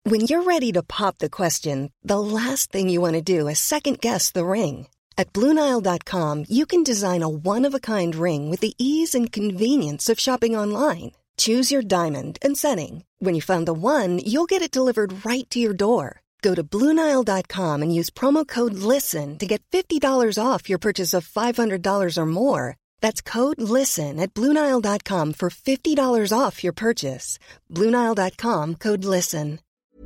When you're ready to pop the question, the last thing you want to do is second-guess the ring. At BlueNile.com, you can design a one-of-a-kind ring with the ease and convenience of shopping online. Choose your diamond and setting. When you find the one, you'll get it delivered right to your door. Go to BlueNile.com and use promo code LISTEN to get $50 off your purchase of $500 or more. That's code LISTEN at BlueNile.com for $50 off your purchase. BlueNile.com, code LISTEN.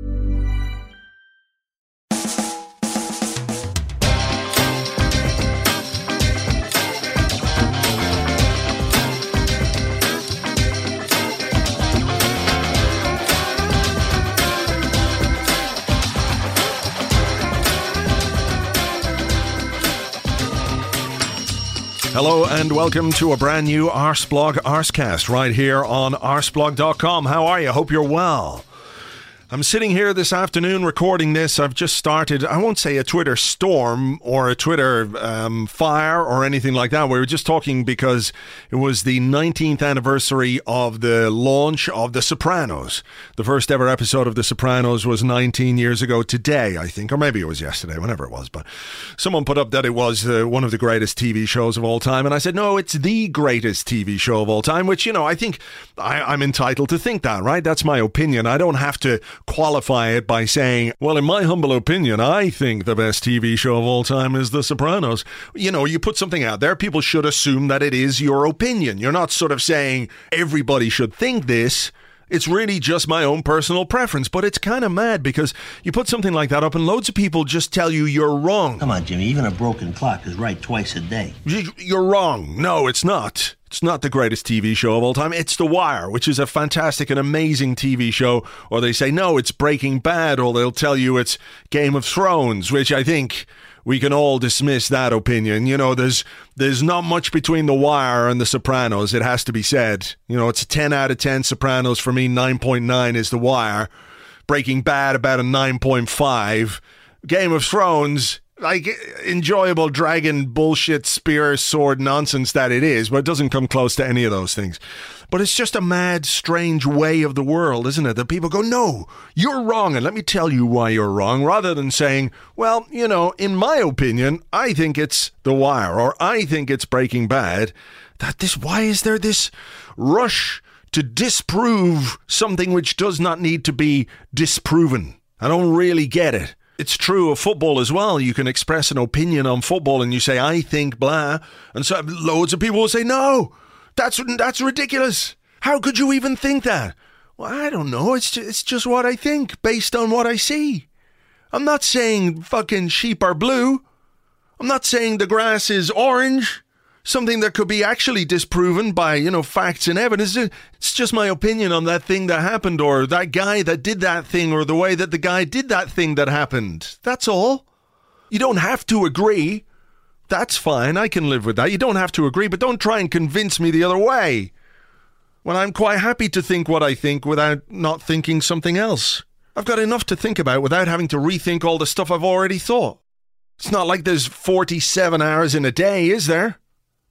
Hello and welcome to a brand new Arsblog Arscast right here on arsblog.com. How are you? Hope you're well. I'm sitting here this afternoon recording this. I've just started, I won't say a Twitter storm or a Twitter fire or anything like that. We were just talking because it was the 19th anniversary of the launch of The Sopranos. The first ever episode of The Sopranos was 19 years ago today, I think, or maybe it was yesterday, whenever it was. But someone put up that it was one of the greatest TV shows of all time. And I said, no, it's the greatest TV show of all time, which, you know, I think I'm entitled to think that, right? That's my opinion. I don't have to qualify it by saying, well, in my humble opinion, I think the best TV show of all time is The Sopranos. You know, you put something out there, people should assume that it is your opinion. You're not sort of saying everybody should think this. It's really just my own personal preference, but it's kind of mad because you put something like that up and loads of people just tell you you're wrong. Come on, Jimmy, even a broken clock is right twice a day. You're wrong. No, it's not. It's not the greatest TV show of all time. It's The Wire, which is a fantastic and amazing TV show. Or they say, no, it's Breaking Bad, or they'll tell you it's Game of Thrones, which I think we can all dismiss that opinion. You know, there's not much between The Wire and The Sopranos, it has to be said. You know, it's a 10 out of 10 Sopranos for me, 9.9 is The Wire. Breaking Bad, about a 9.5. Game of Thrones, like, enjoyable dragon bullshit spear sword nonsense that it is, but it doesn't come close to any of those things. But it's just a mad, strange way of the world, isn't it? That people go, no, you're wrong, and let me tell you why you're wrong, rather than saying, well, you know, in my opinion, I think it's The Wire, or I think it's Breaking Bad. Why is there this rush to disprove something which does not need to be disproven? I don't really get it. It's true of football as well. You can express an opinion on football and you say, I think blah. And so loads of people will say, no, that's ridiculous. How could you even think that? Well, I don't know. It's just what I think based on what I see. I'm not saying fucking sheep are blue. I'm not saying the grass is orange. Something that could be actually disproven by, you know, facts and evidence. It's just my opinion on that thing that happened, or that guy that did that thing, or the way that the guy did that thing that happened. That's all. You don't have to agree. That's fine. I can live with that. You don't have to agree, but don't try and convince me the other way. When I'm quite happy to think what I think without not thinking something else. I've got enough to think about without having to rethink all the stuff I've already thought. It's not like there's 47 hours in a day, is there?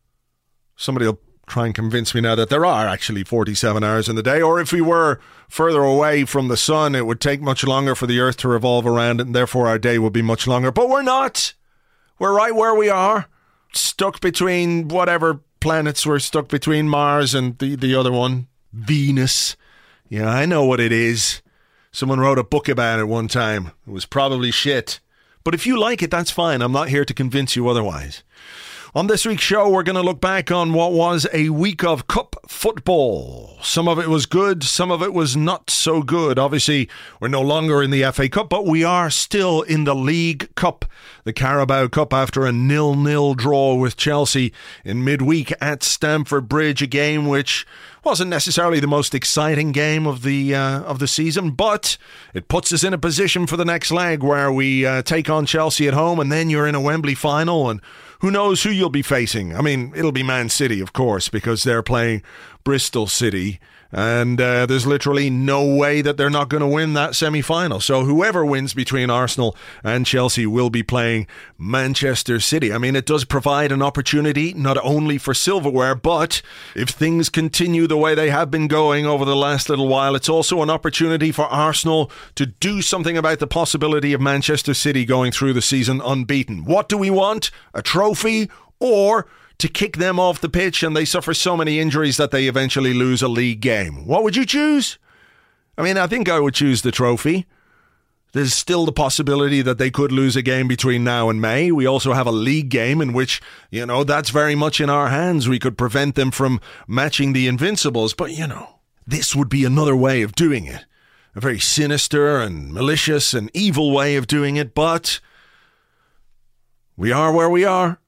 Somebody will try and convince me now that there are actually 47 hours in the day, or if we were further away from the sun, it would take much longer for the Earth to revolve around it, and therefore our day would be much longer. But we're not. We're right where we are, stuck between whatever planets. We're stuck between Mars and the other one, Venus. Yeah, I know what it is. Someone wrote a book about it one time. It was probably shit. But if you like it, that's fine. I'm not here to convince you otherwise. On this week's show, we're going to look back on what was a week of cup football. Some of it was good, some of it was not so good. Obviously, we're no longer in the FA Cup, but we are still in the League Cup, the Carabao Cup, after a 0-0 draw with Chelsea in midweek at Stamford Bridge, a game which wasn't necessarily the most exciting game of the season, but it puts us in a position for the next leg where we take on Chelsea at home, and then you're in a Wembley final, and who knows who you'll be facing. I mean, it'll be Man City, of course, because they're playing Bristol City. And there's literally no way that they're not going to win that semi-final. So whoever wins between Arsenal and Chelsea will be playing Manchester City. I mean, it does provide an opportunity not only for silverware, but if things continue the way they have been going over the last little while, it's also an opportunity for Arsenal to do something about the possibility of Manchester City going through the season unbeaten. What do we want? A trophy, or to kick them off the pitch and they suffer so many injuries that they eventually lose a league game? What would you choose? I mean, I think I would choose the trophy. There's still the possibility that they could lose a game between now and May. We also have a league game in which, that's very much in our hands. We could prevent them from matching the Invincibles. But, this would be another way of doing it. A very sinister and malicious and evil way of doing it. But we are where we are.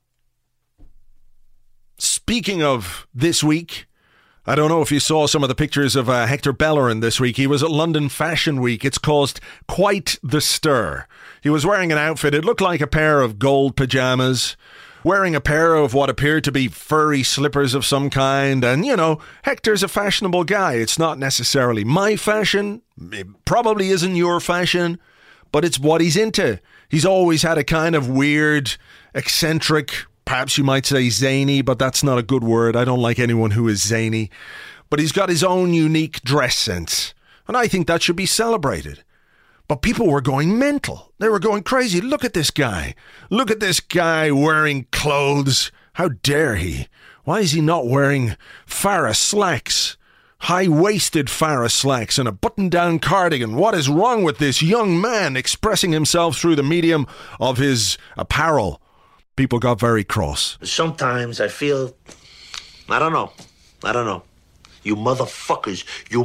Speaking of this week, I don't know if you saw some of the pictures of Hector Bellerin this week. He was at London Fashion Week. It's caused quite the stir. He was wearing an outfit. It looked like a pair of gold pajamas, wearing a pair of what appeared to be furry slippers of some kind. And, Hector's a fashionable guy. It's not necessarily my fashion. It probably isn't your fashion, but it's what he's into. He's always had a kind of weird, eccentric, perhaps you might say zany, but that's not a good word. I don't like anyone who is zany. But he's got his own unique dress sense, and I think that should be celebrated. But people were going mental. They were going crazy. Look at this guy. Look at this guy wearing clothes. How dare he? Why is he not wearing Farrah slacks? High-waisted Farrah slacks and a button-down cardigan. What is wrong with this young man expressing himself through the medium of his apparel? People got very cross. Sometimes I feel, I don't know. You motherfuckers.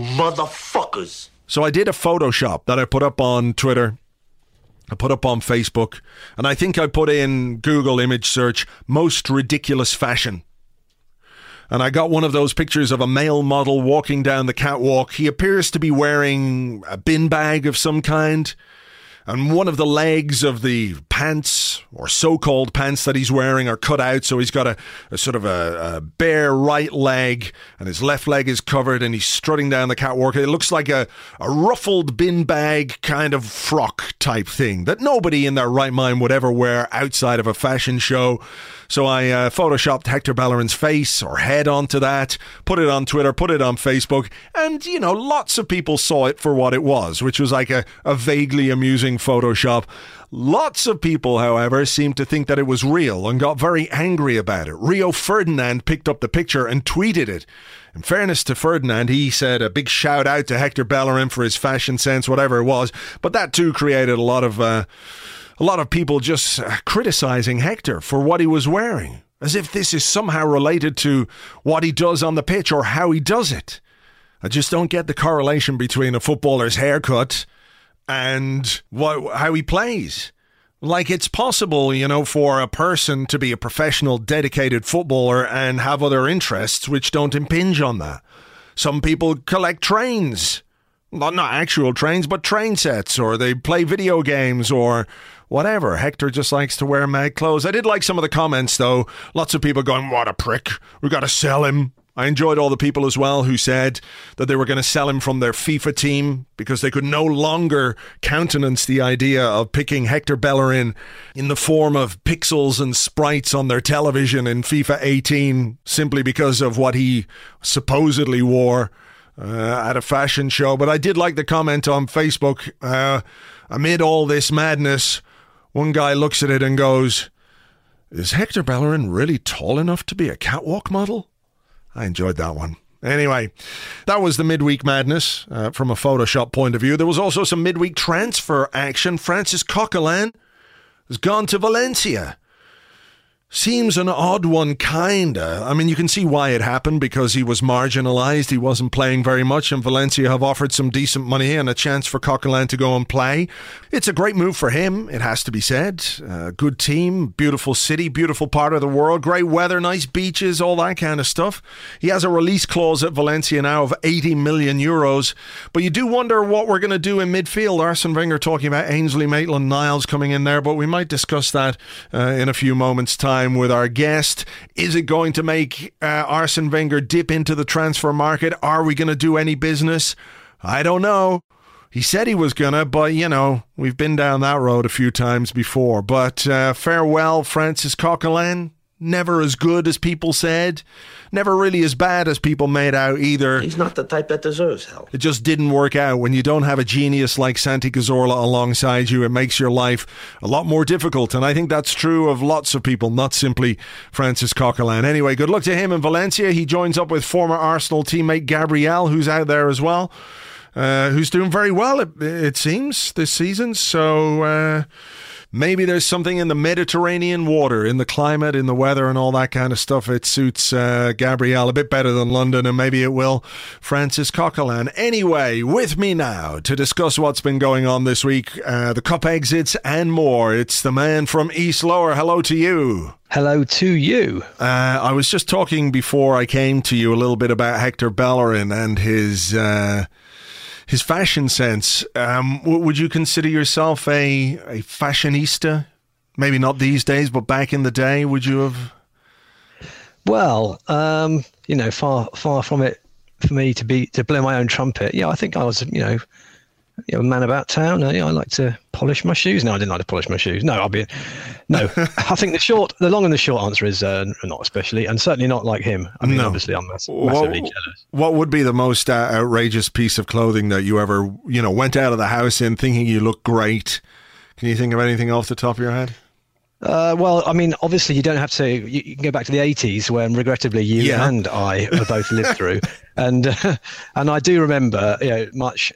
So I did a Photoshop that I put up on Twitter. I put up on Facebook. And I think I put in Google image search, most ridiculous fashion. And I got one of those pictures of a male model walking down the catwalk. He appears to be wearing a bin bag of some kind. And one of the legs of the pants, or so-called pants that he's wearing, are cut out. So he's got a sort of a bare right leg, and his left leg is covered, and he's strutting down the catwalk. It looks like a ruffled bin bag kind of frock type thing that nobody in their right mind would ever wear outside of a fashion show. So I photoshopped Hector Bellerin's face or head onto that, put it on Twitter, put it on Facebook, and, lots of people saw it for what it was, which was like a vaguely amusing Photoshop. Lots of people, however, seemed to think that it was real and got very angry about it. Rio Ferdinand picked up the picture and tweeted it. In fairness to Ferdinand, he said a big shout out to Hector Bellerin for his fashion sense, whatever it was, but that too created a lot of people just criticizing Hector for what he was wearing, as if this is somehow related to what he does on the pitch or how he does it. I just don't get the correlation between a footballer's haircut and how he plays. Like, it's possible, for a person to be a professional, dedicated footballer and have other interests which don't impinge on that. Some people collect trains. Not actual trains, but train sets, or they play video games, or whatever. Hector just likes to wear mad clothes. I did like some of the comments, though. Lots of people going, what a prick. We got to sell him. I enjoyed all the people as well who said that they were going to sell him from their FIFA team because they could no longer countenance the idea of picking Hector Bellerin in the form of pixels and sprites on their television in FIFA 18 simply because of what he supposedly wore at a fashion show. But I did like the comment on Facebook. Amid all this madness, one guy looks at it and goes, is Hector Bellerin really tall enough to be a catwalk model? I enjoyed that one. Anyway, that was the midweek madness from a Photoshop point of view. There was also some midweek transfer action. Francis Coquelin has gone to Valencia. Seems an odd one, kinda. I mean, you can see why it happened, because he was marginalised. He wasn't playing very much, and Valencia have offered some decent money and a chance for Coquelin to go and play. It's a great move for him, it has to be said. Good team, beautiful city, beautiful part of the world, great weather, nice beaches, all that kind of stuff. He has a release clause at Valencia now of 80 million euros, but you do wonder what we're going to do in midfield. Arsene Wenger talking about Ainsley Maitland-Niles coming in there, but we might discuss that in a few moments' time. time with our guest. Is it going to make Arsene Wenger dip into the transfer market? Are we going to do any business? I don't know. He said he was gonna, but, we've been down that road a few times before. But farewell, Francis Coquelin. Never as good as people said. Never really as bad as people made out either. He's not the type that deserves help. It just didn't work out. When you don't have a genius like Santi Cazorla alongside you, it makes your life a lot more difficult. And I think that's true of lots of people, not simply Francis Coquelin. Anyway, good luck to him in Valencia. He joins up with former Arsenal teammate Gabriel, who's out there as well. Who's doing very well, it seems, this season. So maybe there's something in the Mediterranean water, in the climate, in the weather and all that kind of stuff. It suits Gabriel a bit better than London, and maybe it will Francis Coquelin. Anyway, with me now to discuss what's been going on this week, the cup exits and more. It's the man from East Lower. Hello to you. Hello to you. I was just talking before I came to you a little bit about Hector Bellerin and his fashion sense. Would you consider yourself a fashionista? Maybe not these days, but back in the day, would you have? Well, far from it for me to blow my own trumpet. Yeah, I think I was, a man about town. I like to polish my shoes. No, I didn't like to polish my shoes. No, I think the long and the short answer is not especially, and certainly not like him. I mean, obviously, I'm massively jealous. What would be the most outrageous piece of clothing that you ever, went out of the house in thinking you looked great? Can you think of anything off the top of your head? Well, I mean, obviously, you don't have to. You can go back to the 80s, when regrettably you and I both lived through, and I do remember, much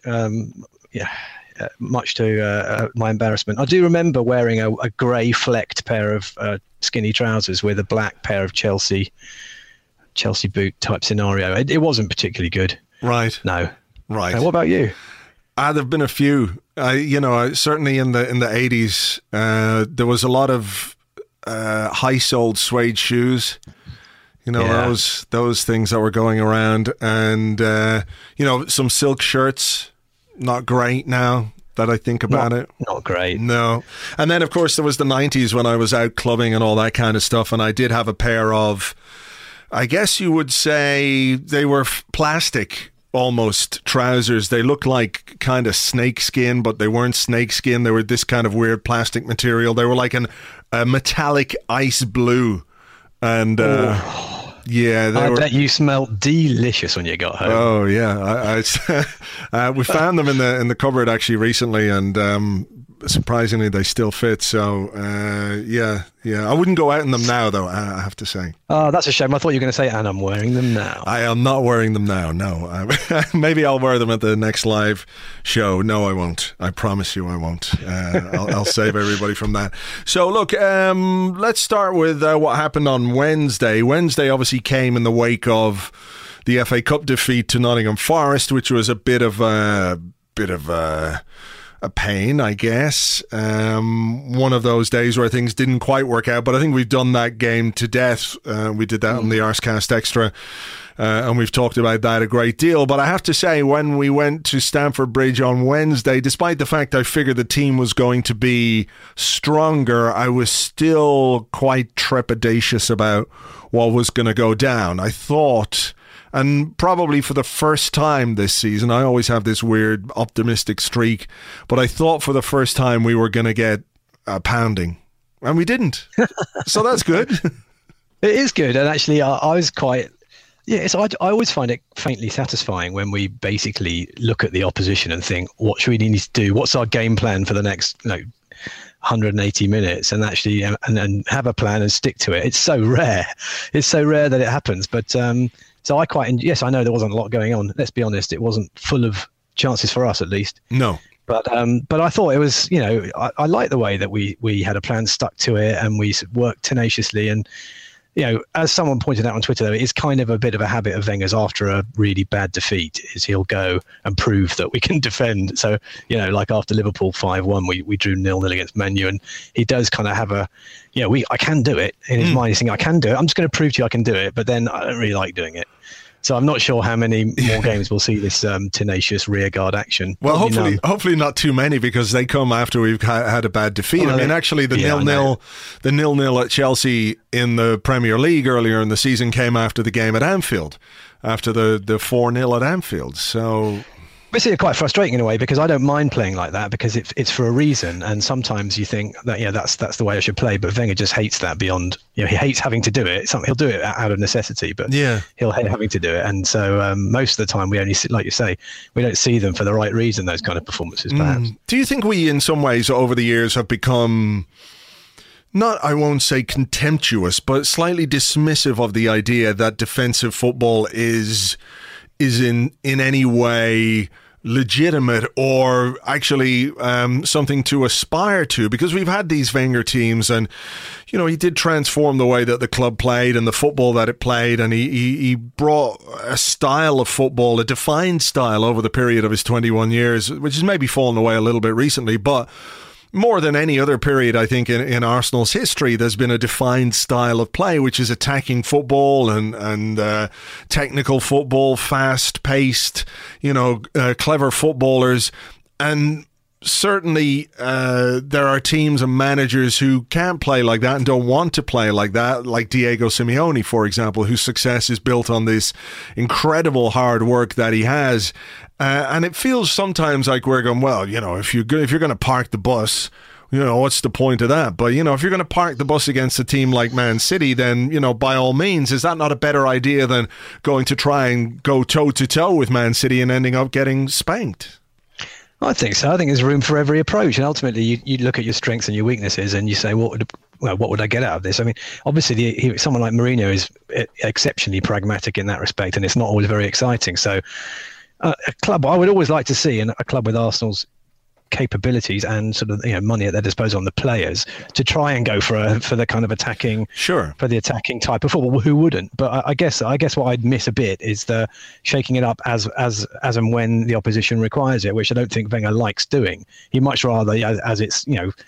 to my embarrassment, I do remember wearing a grey flecked pair of skinny trousers with a black pair of Chelsea boot type scenario. It wasn't particularly good. Right. No. Right. What about you? There've been a few. Certainly in the 80s, there was a lot of high-soled suede shoes. Those things that were going around, and some silk shirts. Not great now that I think about it. Not great. No. And then, of course, there was the 90s when I was out clubbing and all that kind of stuff, and I did have a pair of, I guess you would say they were plastic almost trousers. They looked like kind of snake skin, but they weren't snake skin. They were this kind of weird plastic material. They were like a metallic ice blue. And yeah, I bet you smelled delicious when you got home. Oh yeah, I we found them in the cupboard actually recently, and surprisingly they still fit. So yeah, I wouldn't go out in them now, though. I have to say. Oh, that's a shame. I thought you were going to say, and I'm wearing them now. I am not wearing them now. No, maybe I'll wear them at the next live show. No, I won't. I promise you, I won't. I'll save everybody from that. So look, let's start with what happened on Wednesday. Wednesday obviously came in the wake of the FA Cup defeat to Nottingham Forest, which was a bit of a pain, I guess. One of those days where things didn't quite work out, but I think we've done that game to death. We did that on the Arsecast Extra, and we've talked about that a great deal. But I have to say, when we went to Stamford Bridge on Wednesday, despite the fact I figured the team was going to be stronger, I was still quite trepidatious about what was going to go down. I thought, and probably for the first time this season, I always have this weird optimistic streak, but I thought for the first time we were going to get a pounding, and we didn't. So that's good. It is good, and actually I was quite... Yeah, so I always find it faintly satisfying when we basically look at the opposition and think, what should we need to do? What's our game plan for the next 180 minutes, and actually and have a plan and stick to it. It's so rare. It's so rare that it happens. But so I yes, I know there wasn't a lot going on. Let's be honest, it wasn't full of chances for us, at least. No. But I thought it was, I like the way that we had a plan, stuck to it, and we worked tenaciously. And as someone pointed out on Twitter, though, it's kind of a bit of a habit of Wenger's after a really bad defeat, is he'll go and prove that we can defend. So, like after Liverpool 5-1, we drew 0-0 against Man U, and he does kind of have I can do it in his mind. He's thinking, I can do it. I'm just going to prove to you I can do it. But then I don't really like doing it. So I'm not sure how many more games we'll see this tenacious rearguard action. Well, Probably hopefully not too many, because they come after we've had a bad defeat. Well, I mean, actually, the 0-0 at Chelsea in the Premier League earlier in the season came after the game at Anfield, after the 4-0 at Anfield. So It's quite frustrating in a way, because I don't mind playing like that, because it's for a reason. And sometimes you think that, that's the way I should play. But Wenger just hates that beyond, he hates having to do it. He'll do it out of necessity, but he'll hate having to do it. And so most of the time we only see, like you say, we don't see them for the right reason, those kind of performances, perhaps. Do you think we, in some ways, over the years have become, not, I won't say contemptuous, but slightly dismissive of the idea that defensive football is in any way legitimate or actually something to aspire to? Because we've had these Wenger teams, and he did transform the way that the club played and the football that it played, and he brought a style of football, a defined style, over the period of his 21 years, which has maybe fallen away a little bit recently, but more than any other period, I think, in Arsenal's history, there's been a defined style of play, which is attacking football and technical football, fast-paced, clever footballers. And certainly there are teams and managers who can't play like that and don't want to play like that, like Diego Simeone, for example, whose success is built on this incredible hard work that he has. And it feels sometimes like we're going, well, if you're going to park the bus, what's the point of that? But, if you're going to park the bus against a team like Man City, then, by all means, is that not a better idea than going to try and go toe-to-toe with Man City and ending up getting spanked? I think so. I think there's room for every approach. And ultimately, you look at your strengths and your weaknesses and you say, what would I get out of this? I mean, obviously, someone like Mourinho is exceptionally pragmatic in that respect, and it's not always very exciting. So a club I would always like to see, and a club with Arsenal's capabilities and sort of money at their disposal on the players, to try and go for the kind of attacking, for the attacking type of football. Who wouldn't? But I guess what I'd miss a bit is the shaking it up as and when the opposition requires it, which I don't think Wenger likes doing. He much rather, as it's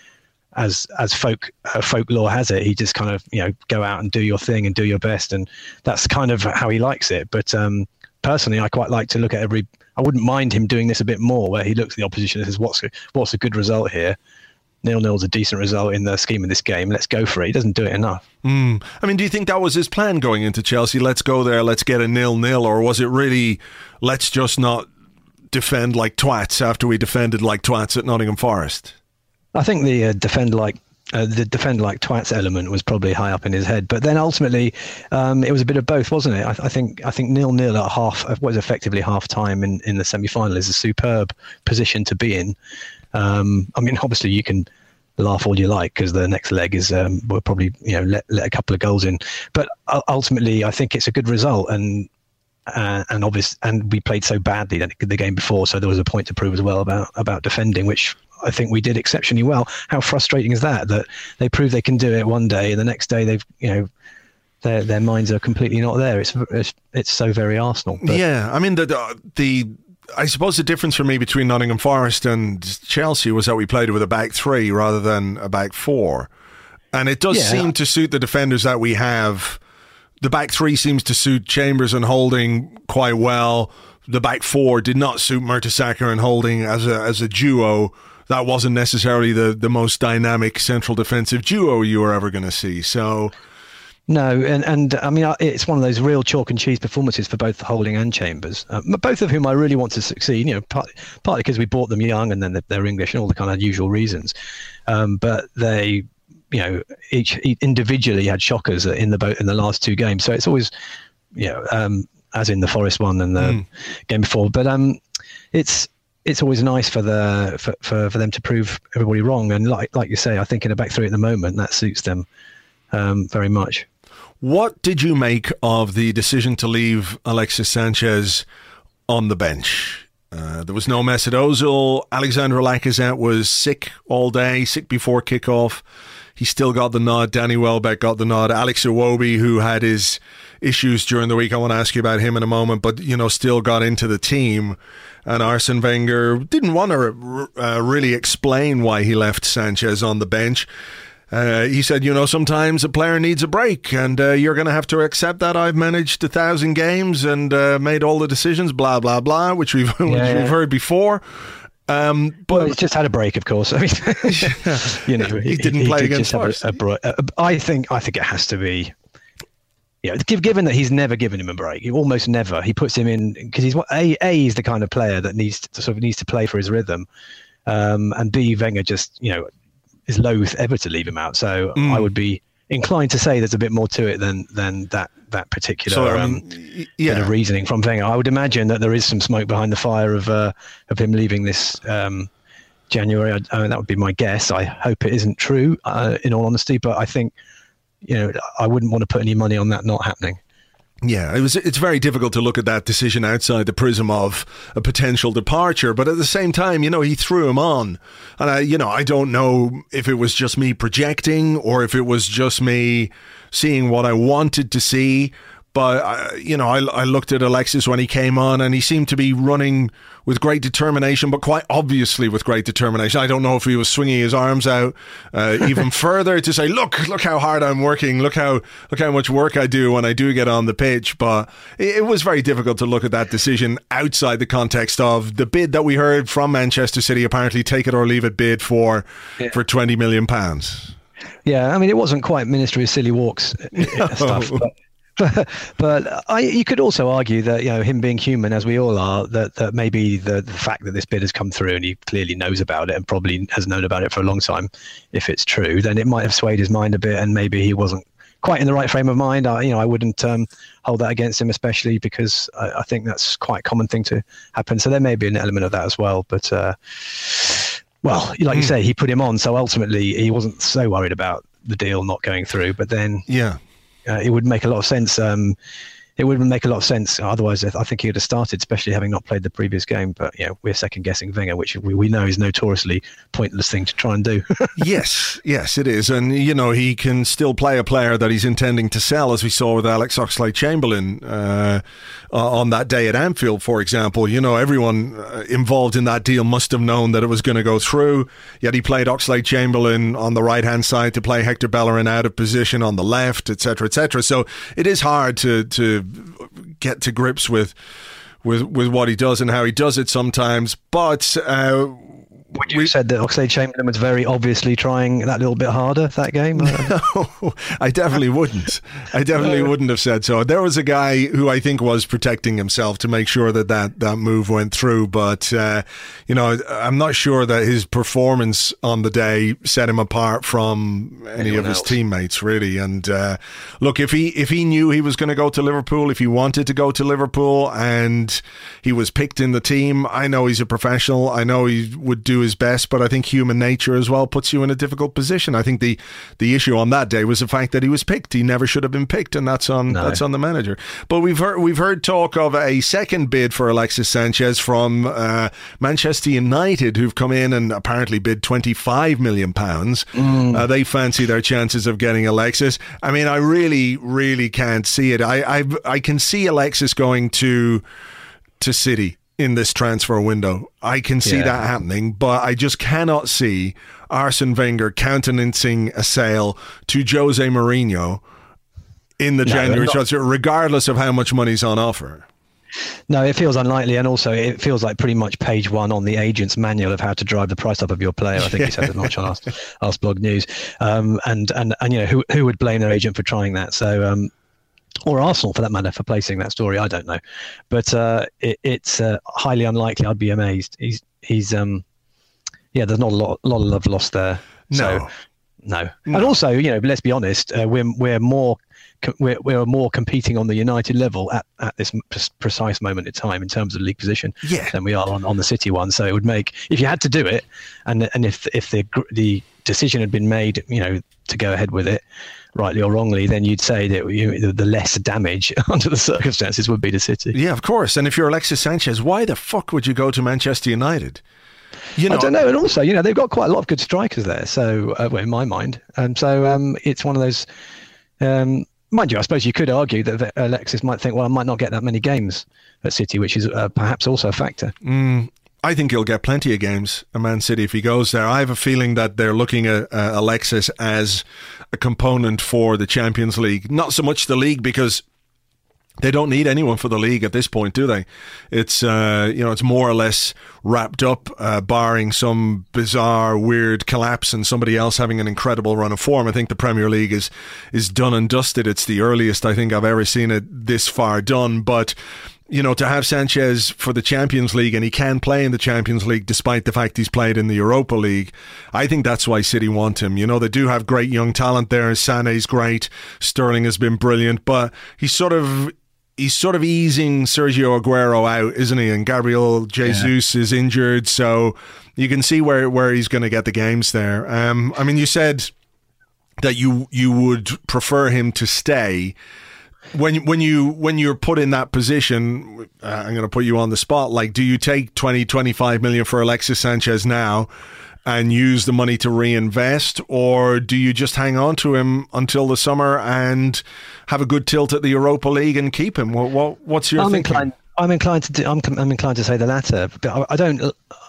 as folklore has it, he just kind of go out and do your thing and do your best, and that's kind of how he likes it. But personally, I quite like to look at I wouldn't mind him doing this a bit more, where he looks at the opposition and says, what's a good result here? 0-0's a decent result in the scheme of this game. Let's go for it. He doesn't do it enough. I mean, do you think that was his plan going into Chelsea? Let's go there, let's get a 0-0, or was it really, let's just not defend like twats after we defended like twats at Nottingham Forest? I think the defend like twats element was probably high up in his head, but then ultimately it was a bit of both, wasn't it? I think 0-0 at half, what was effectively half time in the semi-final, is a superb position to be in. I mean, obviously you can laugh all you like, because the next leg is we'll probably let a couple of goals in, but ultimately I think it's a good result, and we played so badly the game before, so there was a point to prove as well about defending, which I think we did exceptionally well. How frustrating is that they prove they can do it one day, and the next day they've their minds are completely not there. It's so very Arsenal. But. Yeah, I mean I suppose the difference for me between Nottingham Forest and Chelsea was that we played with a back three rather than a back four, and it does seem to suit the defenders that we have. The back three seems to suit Chambers and Holding quite well. The back four did not suit Mertesacker and Holding as a duo. That wasn't necessarily the most dynamic central defensive duo you were ever going to see. So, no, and I mean, it's one of those real chalk and cheese performances for both Holding and Chambers, both of whom I really want to succeed. Partly because we bought them young, and then they're English and all the kind of usual reasons. But they, each individually had shockers in the last two games. So it's always, as in the Forest one and the game before. But it's always nice for them to prove everybody wrong, and like you say, I think in a back three at the moment that suits them very much. What did you make of the decision to leave Alexis Sanchez on the bench? There was no Mesut Ozil. Alexandre Lacazette was sick all day, sick before kickoff. He still got the nod. Danny Welbeck got the nod. Alex Iwobi, who had his issues during the week, I want to ask you about him in a moment, but still got into the team. And Arsene Wenger didn't want to really explain why he left Sanchez on the bench. He said, sometimes a player needs a break, and you're going to have to accept that. I've managed 1,000 games and made all the decisions, blah, blah, blah, which we've heard before. But he's just had a break, of course. I mean, he didn't play against us. I think it has to be. Given that he's never given him a break, almost never. He puts him in because he's he's the kind of player that needs to play for his rhythm, and B, Wenger just is loath ever to leave him out. So I would be inclined to say there's a bit more to it than that particular bit of reasoning from Wenger. I would imagine that there is some smoke behind the fire of him leaving this January. That would be my guess. I hope it isn't true, in all honesty, but I think. I wouldn't want to put any money on that not happening. Yeah, it's very difficult to look at that decision outside the prism of a potential departure, but at the same time, he threw him on. And I don't know if it was just me projecting or if it was just me seeing what I wanted to see. But, I looked at Alexis when he came on and he seemed to be running with great determination, but quite obviously with great determination. I don't know if he was swinging his arms out even further to say, look how hard I'm working. Look how much work I do when I do get on the pitch. But it was very difficult to look at that decision outside the context of the bid that we heard from Manchester City, apparently take it or leave it bid for £20 million. Yeah, I mean, it wasn't quite Ministry of Silly Walks stuff, but you could also argue that him being human, as we all are, that maybe the fact that this bid has come through and he clearly knows about it and probably has known about it for a long time, if it's true, then it might have swayed his mind a bit and maybe he wasn't quite in the right frame of mind. I wouldn't hold that against him, especially because I think that's quite a common thing to happen. So there may be an element of that as well. But well, like you say, he put him on, so ultimately he wasn't so worried about the deal not going through. But then, it would make a lot of sense. It would make a lot of sense. Otherwise, I think he would have started, especially having not played the previous game. But we're second guessing Wenger, which we know is notoriously pointless thing to try and do. Yes, it is. And, he can still play a player that he's intending to sell, as we saw with Alex Oxlade-Chamberlain on that day at Anfield, for example. Everyone involved in that deal must have known that it was going to go through. Yet he played Oxlade-Chamberlain on the right-hand side to play Hector Bellerin out of position on the left, etc., etc. So it is hard to get to grips with what he does and how he does it sometimes. But would you said that Oxlade-Chamberlain was very obviously trying that little bit harder that game? No, I definitely wouldn't. I definitely wouldn't have said so. There was a guy who I think was protecting himself to make sure that move went through. But, I'm not sure that his performance on the day set him apart from any of his teammates, really. And look, if he knew he was going to go to Liverpool, if he wanted to go to Liverpool and he was picked in the team, I know he's a professional. I know he would do his best, but I think human nature as well puts you in a difficult position. I think the issue on that day was the fact that he was picked. He never should have been picked, and that's on the manager. But we've heard talk of a second bid for Alexis Sanchez from Manchester United, who've come in and apparently bid £25 million. They fancy their chances of getting Alexis. I mean, I really, really can't see it. I can see Alexis going to City in this transfer window. I can see that happening, but I just cannot see Arsene Wenger countenancing a sale to Jose Mourinho in the January transfer, regardless of how much money's on offer. No, it feels unlikely, and also it feels like pretty much page one on the agent's manual of how to drive the price up of your player. I think he said as much on Ask Blog News, and who would blame their agent for trying that? So. Or Arsenal, for that matter, for placing that story. I don't know, but it's highly unlikely. I'd be amazed. He's there's not a lot of love lost there. No. And also, let's be honest, we're more competing on the United level at this precise moment in time in terms of league position than we are on the City one. So it would make, if you had to do it, and if the decision had been made, to go ahead with it, rightly or wrongly, then you'd say that the less damage under the circumstances would be to City. Yeah, of course. And if you're Alexis Sanchez, why the fuck would you go to Manchester United? I don't know. And also, they've got quite a lot of good strikers there. So, in my mind, so it's one of those. Mind you, I suppose you could argue that Alexis might think, well, I might not get that many games at City, which is perhaps also a factor. I think he'll get plenty of games at Man City if he goes there. I have a feeling that they're looking at Alexis as a component for the Champions League. Not so much the league, because they don't need anyone for the league at this point, do they? It's it's more or less wrapped up, barring some bizarre, weird collapse and somebody else having an incredible run of form. I think the Premier League is done and dusted. It's the earliest I think I've ever seen it this far done. But to have Sanchez for the Champions League, and he can play in the Champions League despite the fact he's played in the Europa League, I think that's why City want him. They do have great young talent there. Sané's great. Sterling has been brilliant, but he's sort of easing Sergio Aguero out, isn't he? And Gabriel Jesus is injured, so you can see where he's going to get the games there. You said that you would prefer him to stay. When you're put in that position, I'm going to put you on the spot. Like, do you take 20-25 million for Alexis Sanchez now and use the money to reinvest, or do you just hang on to him until the summer and have a good tilt at the Europa League and keep him? What's your thinking? I'm inclined to say the latter, but I don't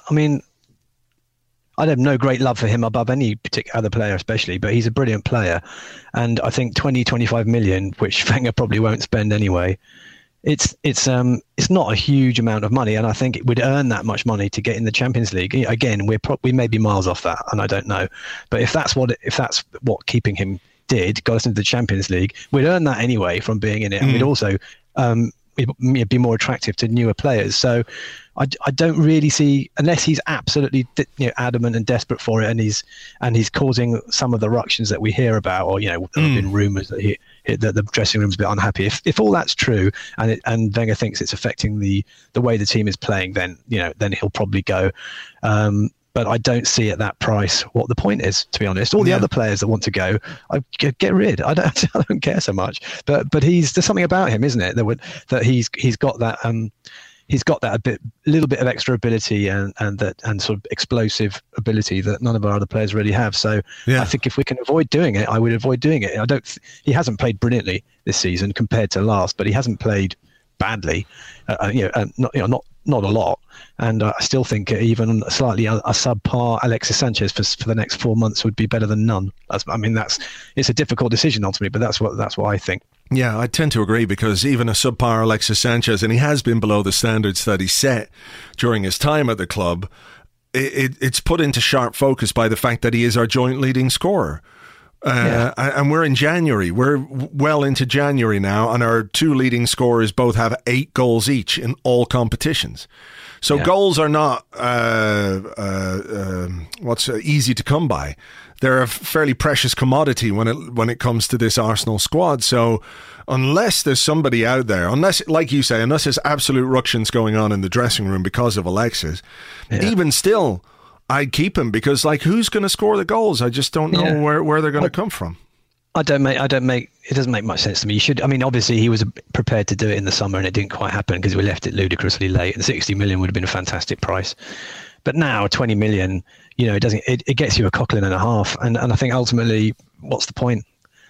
have no great love for him above any particular other player, especially, but he's a brilliant player. And I think 20-25 million, which Wenger probably won't spend anyway, it's not a huge amount of money. And I think it would earn that much money to get in the Champions League. Again, we may be miles off that, and I don't know. But if that's what keeping him got us into the Champions League, we'd earn that anyway from being in it. And we'd also be more attractive to newer players. So I don't really see, unless he's absolutely adamant and desperate for it, and he's causing some of the ructions that we hear about, or there have been rumours that that the dressing room's a bit unhappy. If all that's true, and Wenger thinks it's affecting the way the team is playing, then he'll probably go. But I don't see at that price what the point is, to be honest. All the other players that want to go, I get rid. I don't care so much. But there's something about him, isn't it? That he's got that he's got that little bit of extra ability and sort of explosive ability that none of our other players really have. So I think if we can avoid doing it, I would avoid doing it. He hasn't played brilliantly this season compared to last, but he hasn't played badly. Not a lot, and I still think even slightly a subpar Alexis Sanchez for the next 4 months would be better than none. It's a difficult decision ultimately, but that's what I think. Yeah, I tend to agree, because even a subpar Alexis Sanchez, and he has been below the standards that he set during his time at the club, it's put into sharp focus by the fact that he is our joint leading scorer. And we're in January. We're well into January now, and our two leading scorers both have 8 goals each in all competitions. So goals are not easy to come by. They're a fairly precious commodity when it comes to this Arsenal squad. So unless there's somebody out there, unless, like you say, unless there's absolute ructions going on in the dressing room because of Alexis, even still, I'd keep him, because who's going to score the goals? I just don't know where they're going to come from. It doesn't make much sense to me. Obviously he was prepared to do it in the summer, and it didn't quite happen because we left it ludicrously late, and 60 million would have been a fantastic price. But now 20 million, it gets you a Coquelin and a half. And I think ultimately, what's the point?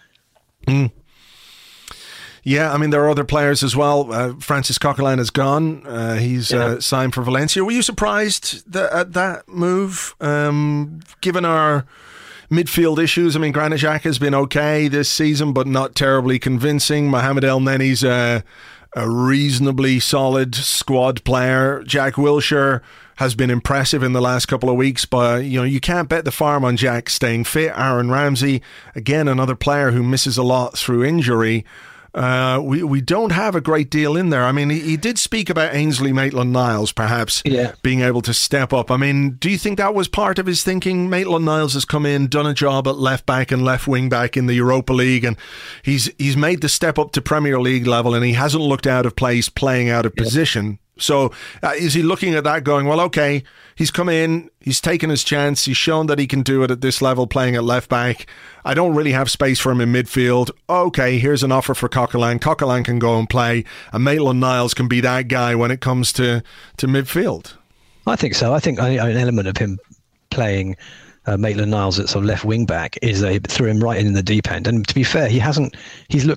Yeah, there are other players as well. Francis Coquelin is gone. He's signed for Valencia. Were you surprised at that move, given our midfield issues? Granit Xhaka has been okay this season, but not terribly convincing. Mohamed El Neni's a reasonably solid squad player. Jack Wilshere has been impressive in the last couple of weeks, but you can't bet the farm on Jack staying fit. Aaron Ramsey, again, another player who misses a lot through injury. We don't have a great deal in there. He did speak about Ainsley Maitland-Niles perhaps being able to step up. Do you think that was part of his thinking? Maitland-Niles has come in, done a job at left back and left wing back in the Europa League, and he's made the step up to Premier League level, and he hasn't looked out of place playing out of position. So is he looking at that going, well, okay, he's come in, he's taken his chance, he's shown that he can do it at this level playing at left back. I don't really have space for him in midfield. Okay, here's an offer for Coquelin. Coquelin can go and play, and Maitland-Niles can be that guy when it comes to midfield. I think so. I think an element of him playing Maitland-Niles at sort of left wing back is they threw him right in the deep end. And to be fair,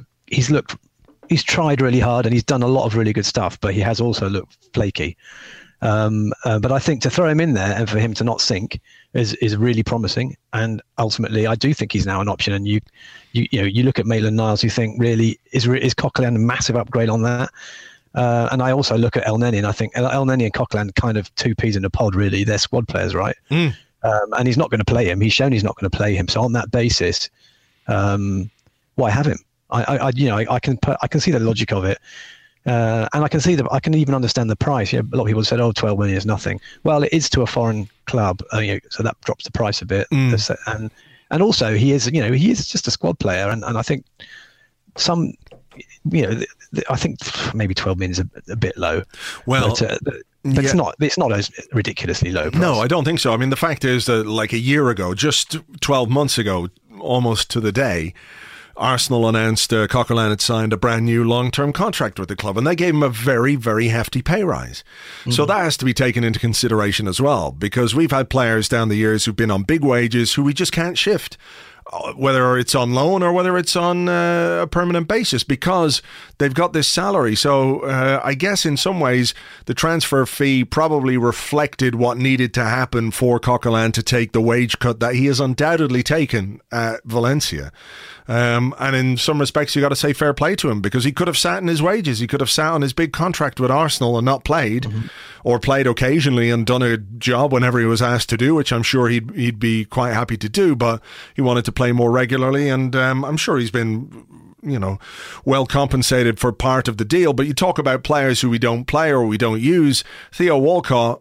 he's tried really hard and he's done a lot of really good stuff, but he has also looked flaky. But I think to throw him in there and for him to not sink is really promising. And ultimately, I do think he's now an option. And you look at Maitland-Niles, you think really is Coquelin a massive upgrade on that? And I also look at El Neni, and I think El Neni and Coquelin kind of two peas in a pod. Really, they're squad players, right? And he's not going to play him. He's shown he's not going to play him. So on that basis, why have him? I can see the logic of it. And I can even understand the price. A lot of people said, 12 million is nothing. Well, it is to a foreign club, so that drops the price a bit. And also he is just a squad player, and I think I think maybe 12 million is a bit low. Well, but it's not as ridiculously low price. No, I don't think so. I mean, the fact is that like a year ago, just 12 months ago, almost to the day, Arsenal announced Coquelin had signed a brand new long-term contract with the club, and they gave him a very, very hefty pay rise. So that has to be taken into consideration as well, because we've had players down the years who've been on big wages who we just can't shift, whether it's on loan or whether it's on a permanent basis, because they've got this salary. So I guess in some ways the transfer fee probably reflected what needed to happen for Coquelin to take the wage cut that he has undoubtedly taken at Valencia. And in some respects, you got to say fair play to him, because he could have sat in his wages. He could have sat on his big contract with Arsenal and not played, or played occasionally and done a job whenever he was asked to do, which I'm sure he'd be quite happy to do. But he wanted to play more regularly, and I'm sure he's been, well compensated for part of the deal. But you talk about players who we don't play or we don't use. Theo Walcott,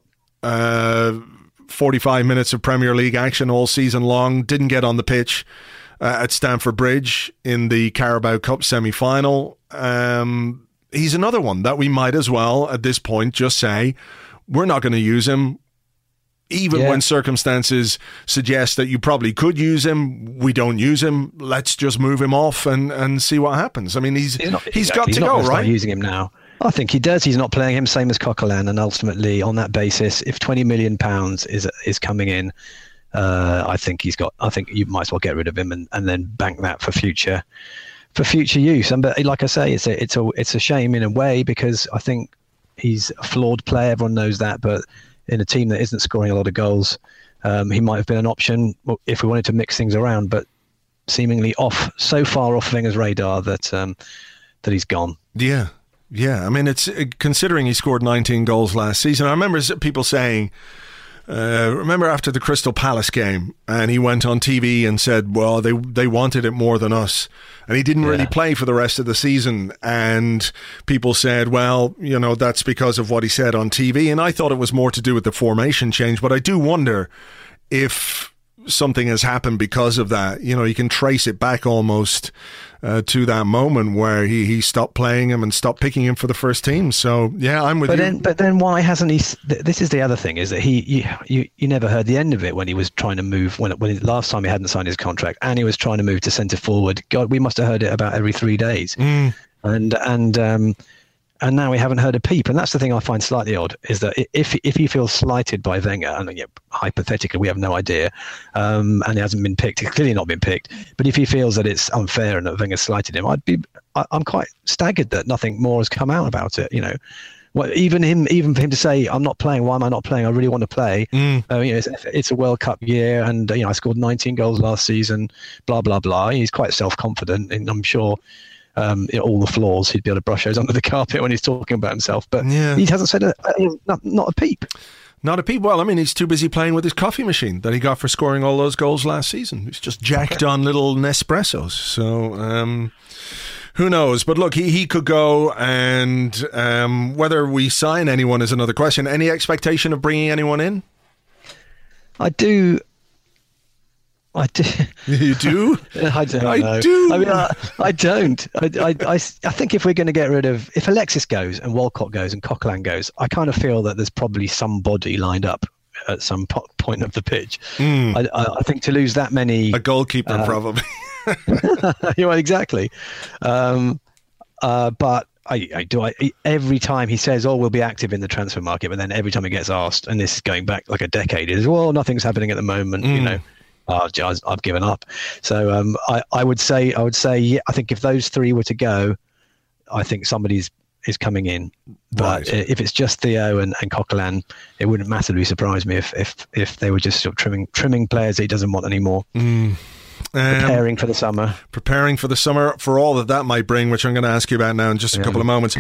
45 minutes of Premier League action all season long, didn't get on the pitch at Stamford Bridge in the Carabao Cup semi-final. He's another one that we might as well, at this point, just say, we're not going to use him. Even when circumstances suggest that you probably could use him, we don't use him. Let's just move him off and see what happens. I mean, he's got to go, right? Start using him now. I think he does. He's not playing him, same as Coquelin, and ultimately, on that basis, if £20 million is coming in, I think you might as well get rid of him and then bank that for future use. And but like I say, it's a shame in a way, because I think he's a flawed player. Everyone knows that, but in a team that isn't scoring a lot of goals, he might have been an option if we wanted to mix things around. But seemingly so far off Wenger's radar that he's gone. Yeah. I mean, it's considering he scored 19 goals last season. I remember people saying, remember after the Crystal Palace game, and he went on TV and said, well, they wanted it more than us, and he didn't really play for the rest of the season. And people said, well, that's because of what he said on TV. And I thought it was more to do with the formation change, but I do wonder if something has happened because of that. You can trace it back almost to that moment where he stopped playing him and stopped picking him for the first team. So yeah, I'm with you. But then why hasn't he? This is the other thing, is that you never heard the end of it when he was trying to move, when last time he hadn't signed his contract and he was trying to move to centre forward. God, we must have heard it about every 3 days. And now we haven't heard a peep. And that's the thing I find slightly odd, is that if he feels slighted by Wenger, and hypothetically we have no idea, and he hasn't been picked, he's clearly not been picked, but if he feels that it's unfair and that Wenger slighted him, I'm quite staggered that nothing more has come out about it. Well, even for him to say, I'm not playing, why am I not playing? I really want to play. It's a World Cup year, and I scored 19 goals last season, blah, blah, blah. He's quite self-confident, and I'm sure all the flaws, he'd be able to brush those under the carpet when he's talking about himself. But he hasn't said not a peep. Not a peep. Well, I mean, he's too busy playing with his coffee machine that he got for scoring all those goals last season. He's just jacked on little Nespressos. So who knows? But look, he could go, and whether we sign anyone is another question. Any expectation of bringing anyone in? I do. You do? I don't know. I do. I mean, I don't. I think if we're going to get rid of, if Alexis goes and Walcott goes and Coquelin goes, I kind of feel that there's probably somebody lined up at some point of the pitch. I think to lose that many, a goalkeeper probably. Exactly. But every time he says, we'll be active in the transfer market, but then every time he gets asked, and this is going back like a decade, is, nothing's happening at the moment, I've given up. So I would say, yeah, I think if those three were to go, I think somebody's is coming in. But Right. if it's just Theo and Coquelin, it wouldn't massively surprise me if they were just sort of trimming players that he doesn't want anymore. Preparing for the summer. Preparing for the summer, for all that might bring, which I'm going to ask you about now in just a couple of moments.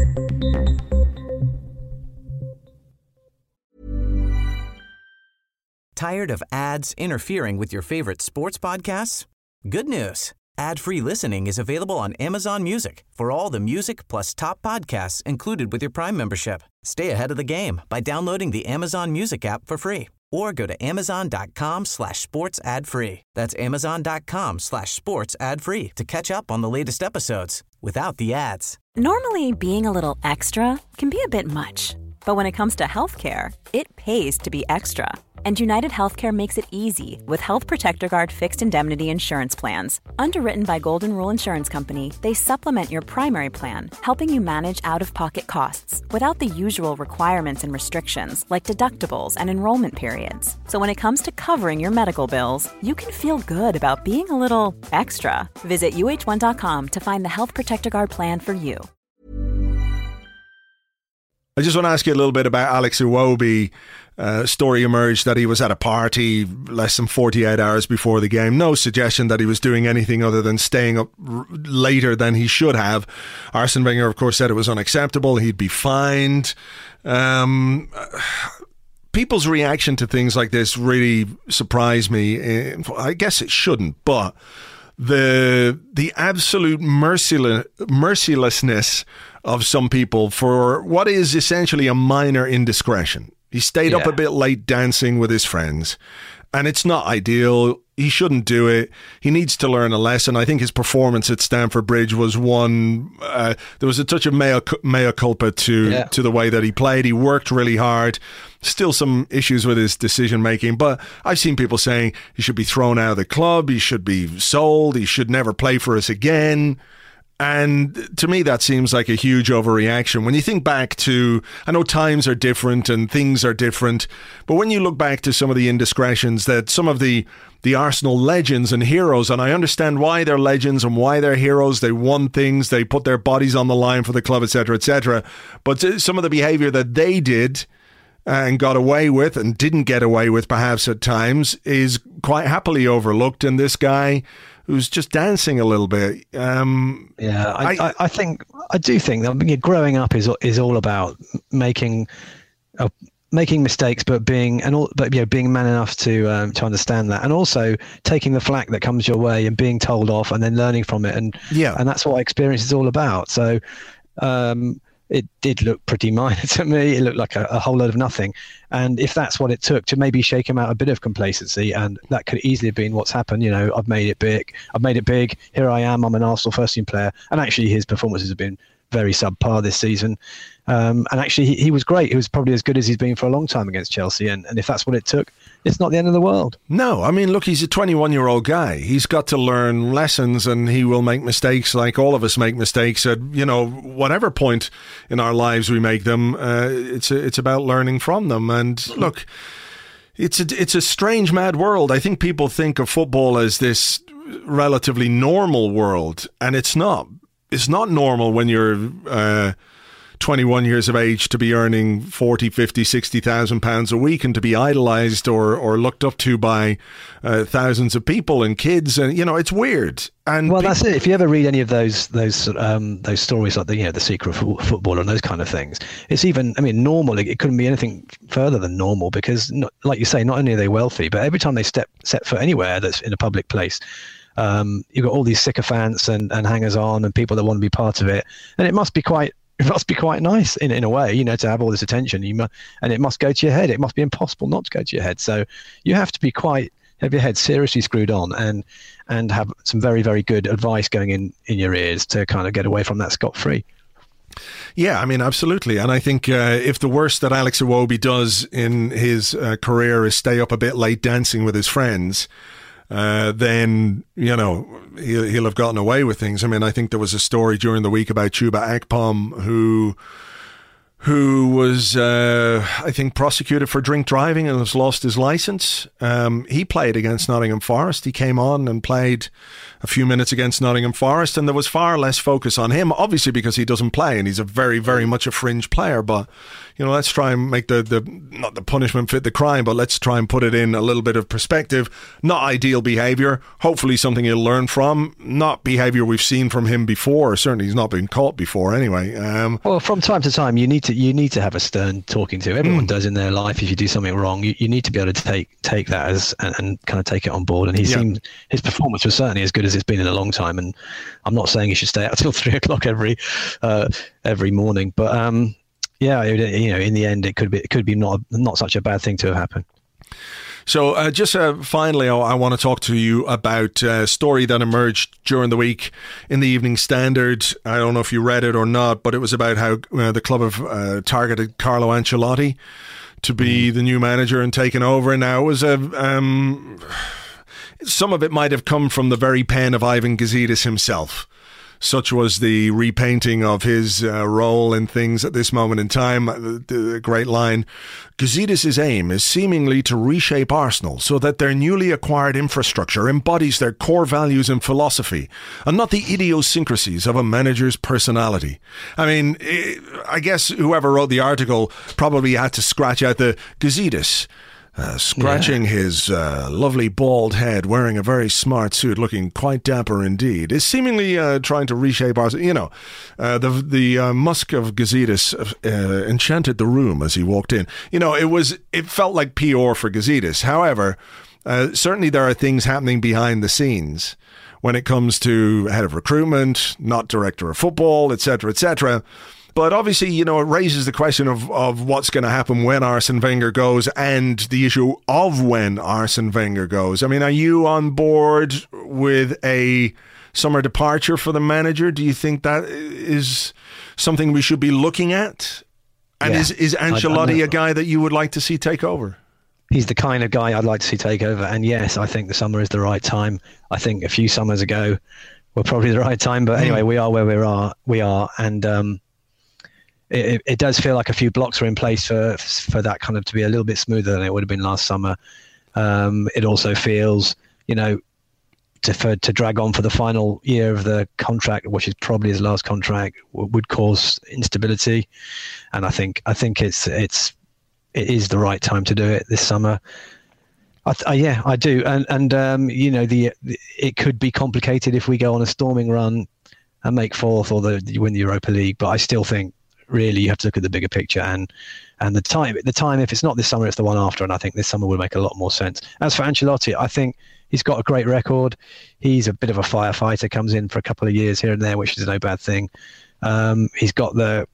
Tired of ads interfering with your favorite sports podcasts? Good news. Ad-free listening is available on Amazon Music for all the music plus top podcasts included with your Prime membership. Stay ahead of the game by downloading the Amazon Music app for free or go to amazon.com/sports ad free. That's amazon.com/sports ad free to catch up on the latest episodes without the ads. Normally, being a little extra can be a bit much, but when it comes to healthcare, it pays to be extra. And United Healthcare makes it easy with Health Protector Guard fixed indemnity insurance plans. Underwritten by Golden Rule Insurance Company, they supplement your primary plan, helping you manage out-of-pocket costs without the usual requirements and restrictions like deductibles and enrollment periods. So when it comes to covering your medical bills, you can feel good about being a little extra. Visit uh1.com to find the Health Protector Guard plan for you. I just want to ask you a little bit about Alex Iwobi. Story emerged that he was at a party less than 48 hours before the game. No suggestion that he was doing anything other than staying up later than he should have. Arsene Wenger, of course, said it was unacceptable. He'd be fined. People's reaction to things like this really surprised me. I guess it shouldn't, but the absolute mercilessness of some people for what is essentially a minor indiscretion. He stayed up a bit late dancing with his friends, and it's not ideal. He shouldn't do it. He needs to learn a lesson. I think his performance at Stamford Bridge was one. There was a touch of mea culpa to the way that he played. He worked really hard. Still some issues with his decision making, but I've seen people saying he should be thrown out of the club. He should be sold. He should never play for us again. And to me, that seems like a huge overreaction. When you think back to, I know times are different and things are different, but when you look back to some of the indiscretions that some of the Arsenal legends and heroes, and I understand why they're legends and why they're heroes, they won things, they put their bodies on the line for the club, etc., but some of the behaviour that they did and got away with and didn't get away with perhaps at times is quite happily overlooked, and this guy who's just dancing a little bit. I do think that growing up is all about making mistakes, but being man enough to understand that, and also taking the flack that comes your way and being told off and then learning from it, and that's what experience is all about. So it did look pretty minor to me. It looked like a whole load of nothing. And if that's what it took to maybe shake him out a bit of complacency, and that could easily have been what's happened. I've made it big. Here I am. I'm an Arsenal first team player. And actually his performances have been very subpar this season. And actually he was great. He was probably as good as he's been for a long time against Chelsea. And if that's what it took, it's not the end of the world. No, I mean, look, he's a 21-year-old guy. He's got to learn lessons, and he will make mistakes like all of us make mistakes at, whatever point in our lives we make them. It's about learning from them. And look, it's a strange, mad world. I think people think of football as this relatively normal world, and it's not. It's not normal when you're 21 years of age to be earning 40, 50, 60,000 pounds a week, and to be idolized or looked up to by thousands of people and kids, and it's weird. And that's it. If you ever read any of those stories like the secret football and those kind of things, it's even, normal. It couldn't be anything further than normal, because like you say, not only are they wealthy, but every time they set foot anywhere that's in a public place, you've got all these sycophants and hangers on and people that want to be part of it, and it must be quite nice in a way, to have all this attention. And it must go to your head. It must be impossible not to go to your head. So you have to be have your head seriously screwed on and have some very, very good advice going in your ears to kind of get away from that scot-free. Yeah, absolutely. And I think if the worst that Alex Iwobi does in his career is stay up a bit late dancing with his friends, then he'll have gotten away with things. I think there was a story during the week about Chuba Akpom who who was, I think, prosecuted for drink driving and has lost his licence. He played against Nottingham Forest. He came on and played a few minutes against Nottingham Forest, and there was far less focus on him, obviously because he doesn't play and he's a very, very much a fringe player. But, you know, let's try and make the not the punishment fit the crime, but let's try and put it in a little bit of perspective. Not ideal behaviour. Hopefully something he'll learn from. Not behaviour we've seen from him before. Certainly he's not been caught before anyway. Well, from time to time, you need to have a stern talking to. Everyone does in their life. If you do something wrong, you need to be able to take that as and kind of take it on board. And he seemed, his performance was certainly as good as it's been in a long time. And I'm not saying he should stay out till 3 o'clock every morning, but in the end, it could be not such a bad thing to have happened. So just finally, I want to talk to you about a story that emerged during the week in the Evening Standard. I don't know if you read it or not, but it was about how the club have targeted Carlo Ancelotti to be the new manager and taken over. Now, it was some of it might have come from the very pen of Ivan Gazidis himself. Such was the repainting of his role in things at this moment in time. The great line, Gazidis' aim is seemingly to reshape Arsenal so that their newly acquired infrastructure embodies their core values and philosophy, and not the idiosyncrasies of a manager's personality. I mean, I guess whoever wrote the article probably had to scratch out the Gazidis. Scratching his lovely bald head, wearing a very smart suit, looking quite dapper indeed, is seemingly trying to reshape our. You know, the musk of Gazidis enchanted the room as he walked in. You know, it felt like PR for Gazidis. However, certainly there are things happening behind the scenes when it comes to head of recruitment, not director of football, etc., etc. But obviously, you know, it raises the question of what's going to happen when Arsene Wenger goes, and the issue of when Arsene Wenger goes. I mean, are you on board with a summer departure for the manager? Do you think that is something we should be looking at? And is Ancelotti a guy that you would like to see take over? He's the kind of guy I'd like to see take over. And yes, I think the summer is the right time. I think a few summers ago were probably the right time. But anyway, we are where we are. And it does feel like a few blocks are in place for that kind of to be a little bit smoother than it would have been last summer. It also feels, you know, to drag on for the final year of the contract, which is probably his last contract, would cause instability. And I think it is the right time to do it this summer. I do. And you know, it could be complicated if we go on a storming run and make fourth or win the Europa League. But I still think, really, you have to look at the bigger picture and the time. If it's not this summer, it's the one after, and I think this summer would make a lot more sense. As for Ancelotti, I think he's got a great record. He's a bit of a firefighter, comes in for a couple of years here and there, which is no bad thing. He's got the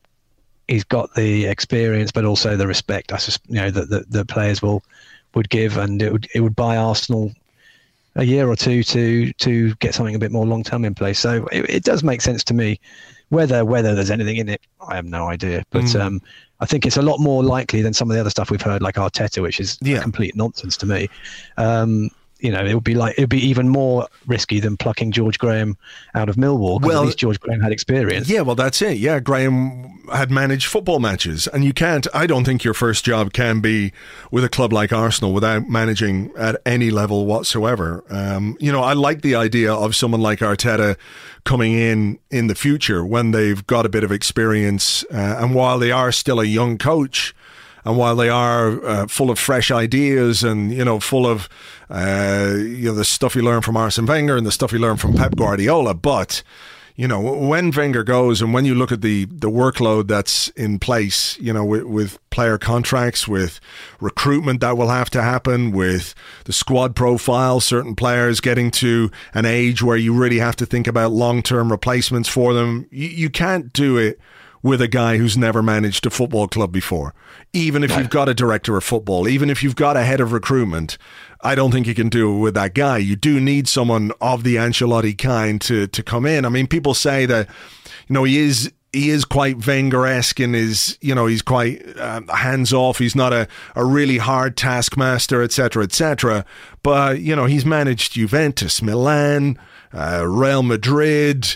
experience, but also the respect. That the players would give, and it would buy Arsenal a year or two to get something a bit more long term in place. So it does make sense to me. Whether there's anything in it, I have no idea. But I think it's a lot more likely than some of the other stuff we've heard, like Arteta, which is complete nonsense to me. You know, it would be even more risky than plucking George Graham out of Millwall, because at least George Graham had experience. Yeah, well, that's it. Yeah, Graham had managed football matches, and I don't think your first job can be with a club like Arsenal without managing at any level whatsoever. You know, I like the idea of someone like Arteta coming in the future when they've got a bit of experience, and while they are still a young coach, and while they are full of fresh ideas and, you know, full of the stuff you learn from Arsene Wenger and the stuff you learn from Pep Guardiola. But, you know, when Wenger goes, and when you look at the workload that's in place, you know, with player contracts, with recruitment that will have to happen, with the squad profile, certain players getting to an age where you really have to think about long-term replacements for them, you can't do it with a guy who's never managed a football club before. Even if you've got a director of football, even if you've got a head of recruitment, I don't think you can do it with that guy. You do need someone of the Ancelotti kind to come in. I mean, people say that, you know, he is quite Wenger-esque in his, you know, he's quite hands-off. He's not a really hard taskmaster, etc., etc. But, you know, he's managed Juventus, Milan, Real Madrid,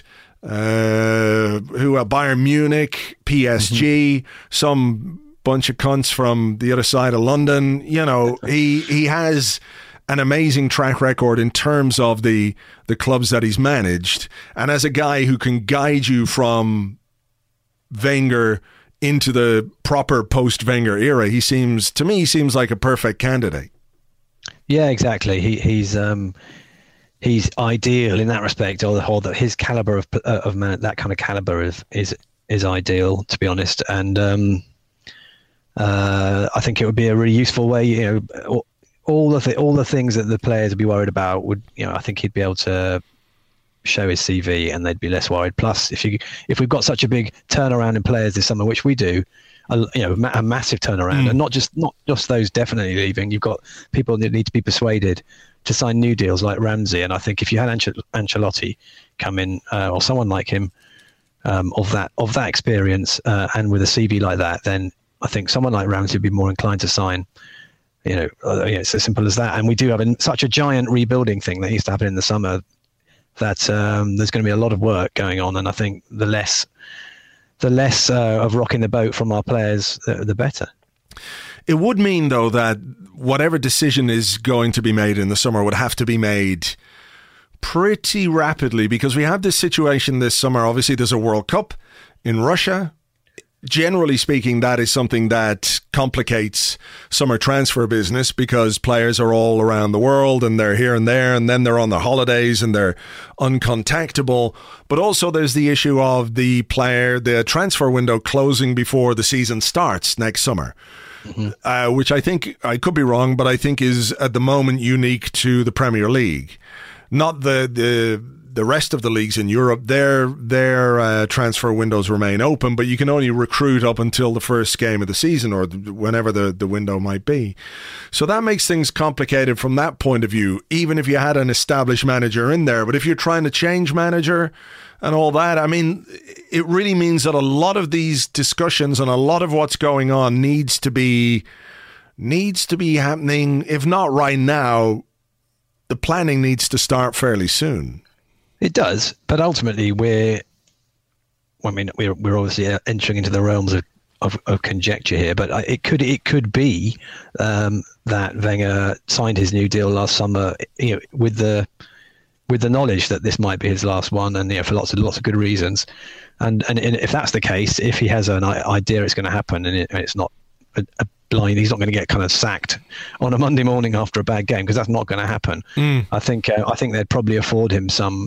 Bayern Munich, PSG, some bunch of cunts from the other side of London. You know, he has an amazing track record in terms of the clubs that he's managed, and as a guy who can guide you from Wenger into the proper post-Wenger era, he seems like a perfect candidate. Yeah, exactly. He's ideal in that respect, or that his caliber of man, that kind of caliber is ideal, to be honest. And I think it would be a really useful way. You know, all the things that the players would be worried about would, you know, I think he'd be able to show his CV and they'd be less worried. Plus, if we've got such a big turnaround in players this summer, which we do, a massive turnaround, and not just those definitely leaving. You've got people that need to be persuaded to sign new deals like Ramsey, and I think if you had Ancelotti come in, or someone like him, of that experience, and with a CV like that, then I think someone like Ramsey would be more inclined to sign. You know, it's as simple as that. And we do have such a giant rebuilding thing that needs to happen in the summer that there's going to be a lot of work going on. And I think the less of rocking the boat from our players, the better. It would mean, though, that whatever decision is going to be made in the summer would have to be made pretty rapidly, because we have this situation this summer. Obviously, there's a World Cup in Russia. Generally speaking, that is something that complicates summer transfer business, because players are all around the world and they're here and there, and then they're on their holidays and they're uncontactable. But also there's the issue of the transfer window closing before the season starts next summer. Mm-hmm. Which I think, I could be wrong, but I think is at the moment unique to the Premier League. Not the rest of the leagues in Europe. Their transfer windows remain open, but you can only recruit up until the first game of the season, or whenever the window might be. So that makes things complicated from that point of view, even if you had an established manager in there. But if you're trying to change manager and all that, I mean, it really means that a lot of these discussions and a lot of what's going on needs to be happening, if not right now, the planning needs to start fairly soon. It does, but ultimately we're obviously entering into the realms of conjecture here. But it could be that Wenger signed his new deal last summer, you know, with the knowledge that this might be his last one, and, you know, for lots of good reasons. And if that's the case, if he has an idea it's going to happen, and it's not a blind, he's not going to get kind of sacked on a Monday morning after a bad game, because that's not going to happen. I think they'd probably afford him some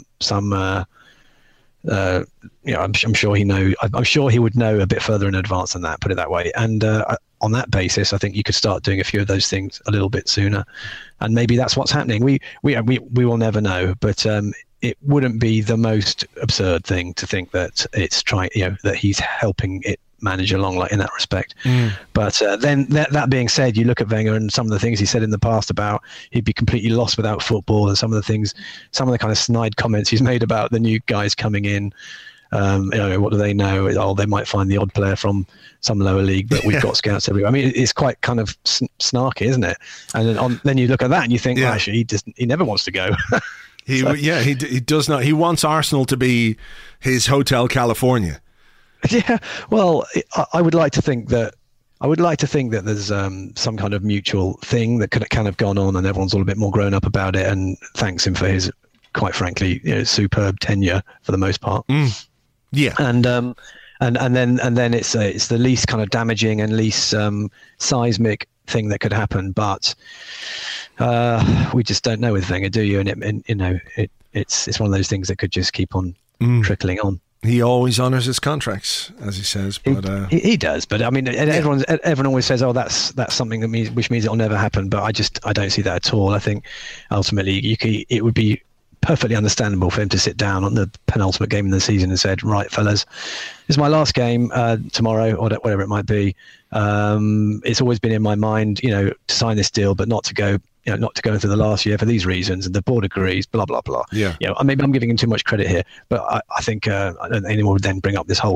I'm sure he would know a bit further in advance than that, put it that way. And on that basis, I think you could start doing a few of those things a little bit sooner, and maybe that's what's happening. We will never know, but it wouldn't be the most absurd thing to think that it's trying, you know, that he's helping it manage along, like, in that respect. But then that being said, you look at Wenger and some of the things he said in the past about he'd be completely lost without football, and some of the kind of snide comments he's made about the new guys coming in. You know, what do they know? Oh, they might find the odd player from some lower league, but we've got scouts everywhere. I mean, it's quite kind of snarky, isn't it? And then you look at that and you think, well, actually, he never wants to go. He does not. He wants Arsenal to be his Hotel California. Yeah, well, I would like to think that there's some kind of mutual thing that could have kind of gone on, and everyone's all a bit more grown up about it, and thanks him for his, quite frankly, you know, superb tenure for the most part. Yeah, and then it's the least kind of damaging and least seismic thing that could happen, but we just don't know with Wenger, do you? And it's one of those things that could just keep on trickling on. He always honours his contracts, as he says. But he does. But I mean, everyone always says, "Oh, that's something which means it'll never happen." But I don't see that at all. I think ultimately it would be perfectly understandable for him to sit down on the penultimate game of the season and said, "Right, fellas, this is my last game tomorrow, or whatever it might be. It's always been in my mind, you know, to sign this deal, but not to go through the last year for these reasons, and the board agrees, blah blah blah." Yeah, you know, maybe I'm giving him too much credit here, but I think anyone would then bring up this whole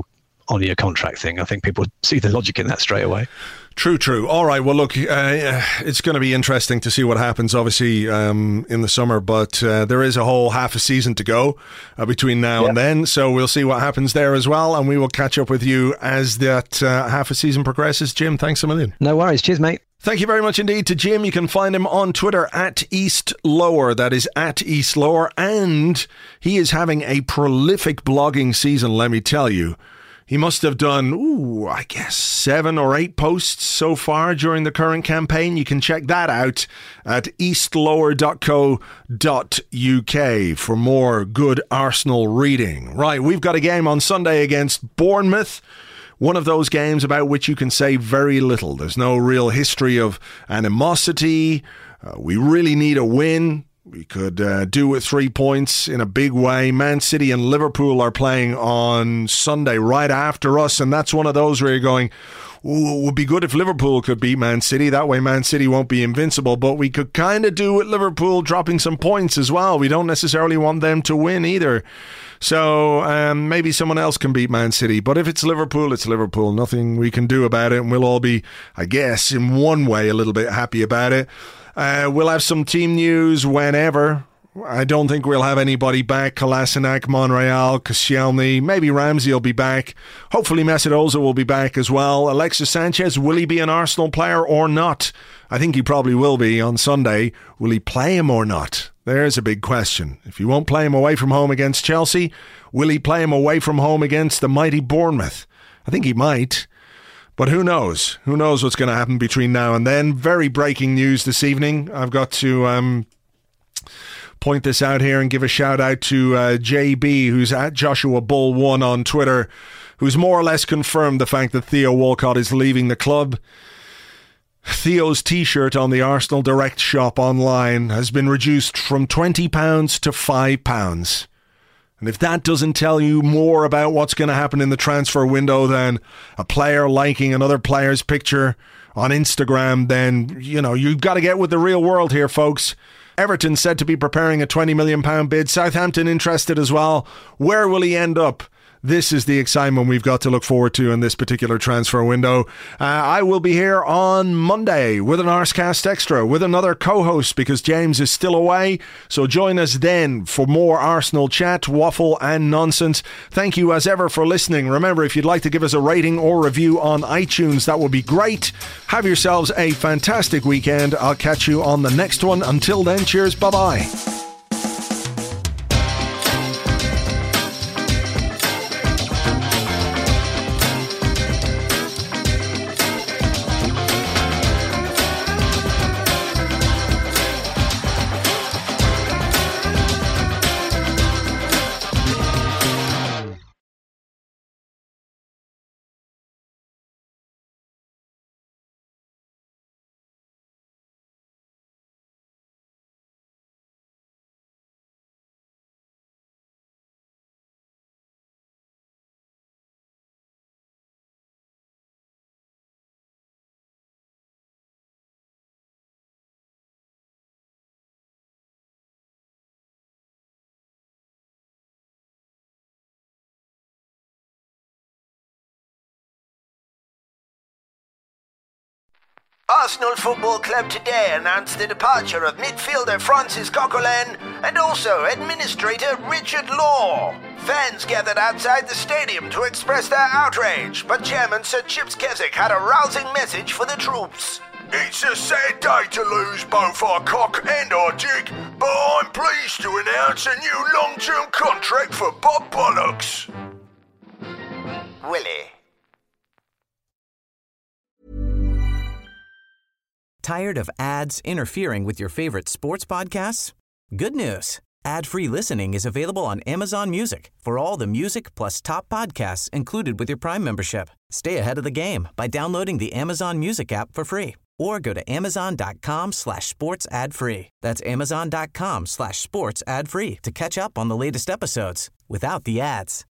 honour your contract thing. I think people see the logic in that straight away. True. All right. Well, look, it's going to be interesting to see what happens, obviously, in the summer. But there is a whole half a season to go between now and then. So we'll see what happens there as well. And we will catch up with you as that half a season progresses. Jim, thanks a million. No worries. Cheers, mate. Thank you very much indeed to Jim. You can find him on Twitter at East Lower. That is at East Lower. And he is having a prolific blogging season, let me tell you. He must have done, I guess 7 or 8 posts so far during the current campaign. You can check that out at eastlower.co.uk for more good Arsenal reading. Right, we've got a game on Sunday against Bournemouth. One of those games about which you can say very little. There's no real history of animosity. We really need a win. We could do with 3 points in a big way. Man City and Liverpool are playing on Sunday right after us, and that's one of those where you're going, it would be good if Liverpool could beat Man City. That way Man City won't be invincible, but we could kind of do with Liverpool dropping some points as well. We don't necessarily want them to win either. So maybe someone else can beat Man City. But if it's Liverpool, it's Liverpool. Nothing we can do about it, and we'll all be, I guess, in one way a little bit happy about it. We'll have some team news whenever. I don't think we'll have anybody back. Kolasinac, Monreal, Koscielny, maybe Ramsey will be back. Hopefully Mesut Ozil will be back as well. Alexis Sanchez, will he be an Arsenal player or not? I think he probably will be on Sunday. Will he play him or not? There's a big question. If you won't play him away from home against Chelsea, will he play him away from home against the mighty Bournemouth? I think he might. But who knows? Who knows what's going to happen between now and then? Very breaking news this evening. I've got to point this out here and give a shout out to JB, who's at Joshua Bull 1 on Twitter, who's more or less confirmed the fact that Theo Walcott is leaving the club. Theo's t-shirt on the Arsenal Direct shop online has been reduced from £20 to £5. And if that doesn't tell you more about what's going to happen in the transfer window than a player liking another player's picture on Instagram, then, you've got to get with the real world here, folks. Everton said to be preparing a £20 million bid. Southampton interested as well. Where will he end up? This is the excitement we've got to look forward to in this particular transfer window. I will be here on Monday with an Arscast Extra, with another co-host because James is still away. So join us then for more Arsenal chat, waffle and nonsense. Thank you as ever for listening. Remember, if you'd like to give us a rating or review on iTunes, that would be great. Have yourselves a fantastic weekend. I'll catch you on the next one. Until then, cheers. Bye-bye. Arsenal Football Club today announced the departure of midfielder Francis Coquelin and also administrator Richard Law. Fans gathered outside the stadium to express their outrage, but chairman Sir Chips Keswick had a rousing message for the troops. It's a sad day to lose both our cock and our jig, but I'm pleased to announce a new long-term contract for Bob Bollocks. Willie. Tired of ads interfering with your favorite sports podcasts? Good news. Ad-free listening is available on Amazon Music for all the music plus top podcasts included with your Prime membership. Stay ahead of the game by downloading the Amazon Music app for free or go to amazon.com/sports ad free. That's amazon.com/sports ad free to catch up on the latest episodes without the ads.